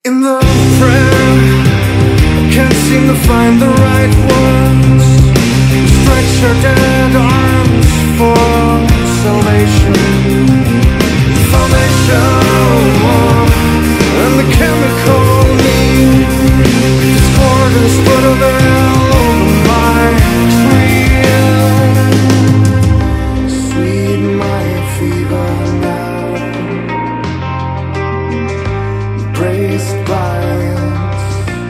In the prayer, I can't seem to find the right words. Stretch your dead arms for salvation. Foundation and the chemical need. Discordance put a veil over my tree. Sweet my fever now, braced by its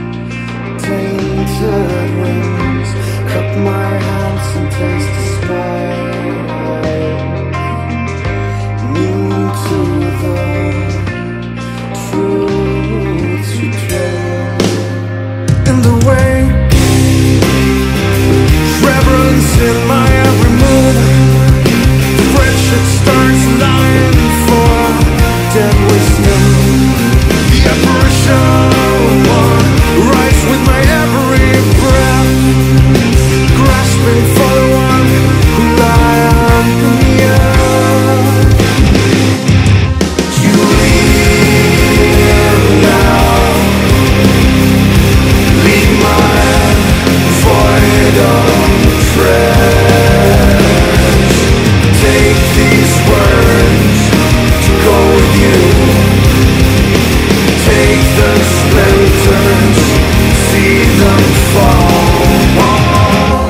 tainted wings. Cup my hands and taste the sky. New to the truths you tell. In the wake, reverence in my every mood. The wretched stars lying for dead wisdom. The apparition rise with my every breath, grasping for the one who lie on the earth. You leave now, leave my void unfresh. Take these words to go with you. Take the splinters, see them fall.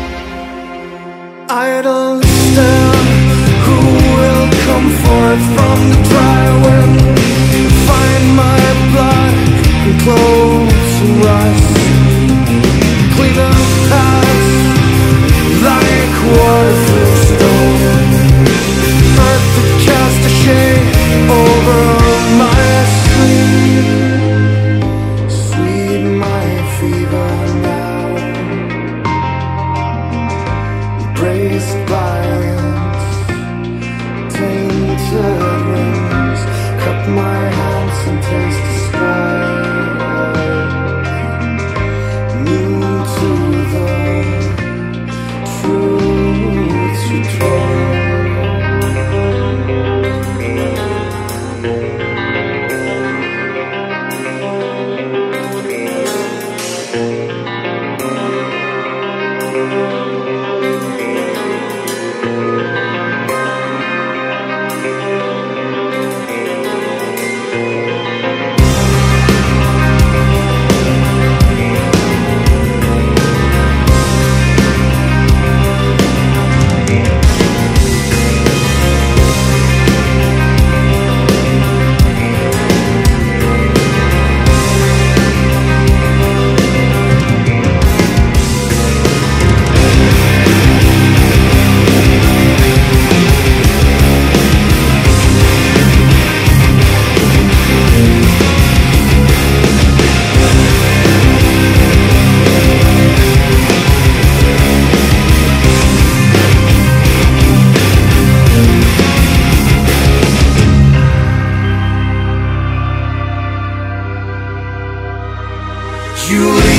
Idle stand, who will come forth from the dry wind? Find my blood and clothes and rust. Clean the past like worthless stone. Earth that cast a shade over my sleep. Sweet my fever now, braced by its tainted wings. Cup my hands and taste the sky. New to the truths you told. You